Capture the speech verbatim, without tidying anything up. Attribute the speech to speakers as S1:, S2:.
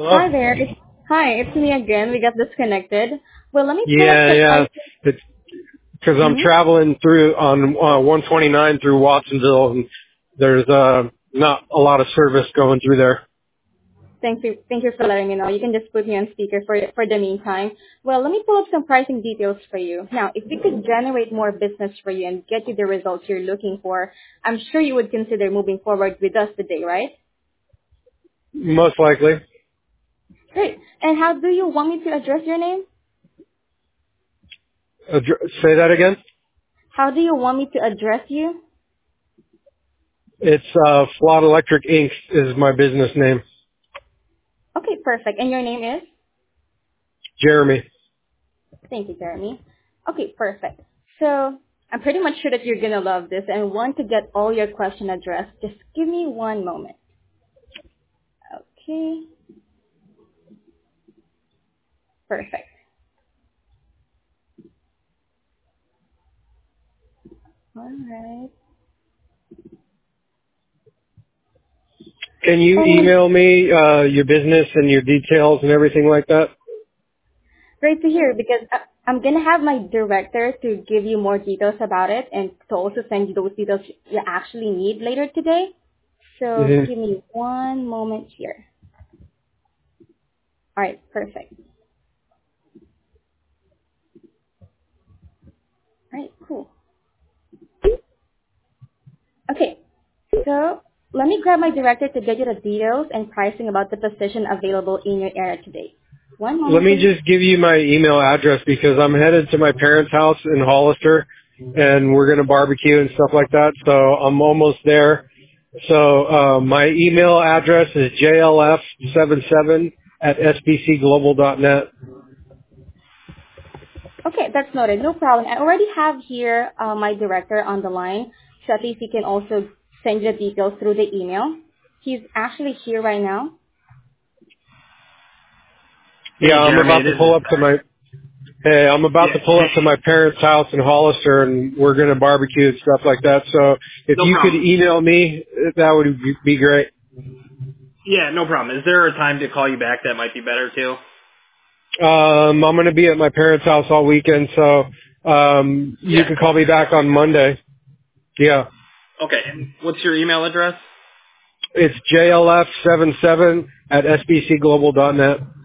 S1: Hello?
S2: Hi there. It's, hi, it's me again. We got disconnected. Well, let me pull up
S1: Yeah,
S2: the
S1: yeah.
S2: price.
S1: It's because I'm
S2: Mm-hmm.
S1: traveling through on uh, one twenty-nine through Watsonville, and there's uh, not a lot of service going through there.
S2: Thank you. Thank you for letting me know. You can just put me on speaker for for the meantime. Well, let me pull up some pricing details for you. Now, if we could generate more business for you and get you the results you're looking for, I'm sure you would consider moving forward with us today, right?
S1: Most likely.
S2: Great. And how do you want me to address your name?
S1: Adr- say that again?
S2: How do you want me to address you?
S1: It's uh, Flawed Electric Inc is my business name.
S2: Okay, perfect. And your name is?
S1: Jeremy.
S2: Thank you, Jeremy. Okay, perfect. So I'm pretty much sure that you're gonna love this and want to get all your question addressed. Just give me one moment. Okay, perfect. All right.
S1: Can you
S2: And
S1: email me uh, your business and your details and everything like that?
S2: great to hear because I- I'm gonna have my director to give you more details about it and to also send you those details you actually need later today. So
S1: hmm
S2: give me one moment here. All right, perfect. All right, cool. Okay, so let me grab my director to get you the details and pricing about the position available in your area today. One
S1: Let
S2: moment,
S1: me
S2: please.
S1: just give you my email address because I'm headed to my parents' house in Hollister, and we're going to barbecue and stuff like that. So I'm almost there. So uh, my email address is j l f seven seven at s b c global dot net.
S2: Okay, that's noted. No problem. I already have here uh, my director on the line, so at least he can also send you the details through the email. He's actually here right now.
S1: Yeah,
S3: Hey,
S1: I'm
S3: Jeremy,
S1: about to
S3: this
S1: pull
S3: is
S1: up to my hey, I'm about
S3: yeah.
S1: to pull up to my parents' house in Hollister, and we're going to barbecue and stuff like that. So if
S3: No
S1: you could
S3: problem.
S1: email me, that would be be great.
S3: Yeah, no problem. Is there a time to call you back that might be better too?
S1: Um, I'm going to be at my parents' house all weekend, so um, you
S3: Yeah.
S1: can call me back on Monday. Yeah,
S3: Okay. And what's your email address?
S1: it's j l f seven seven at s b c global dot net.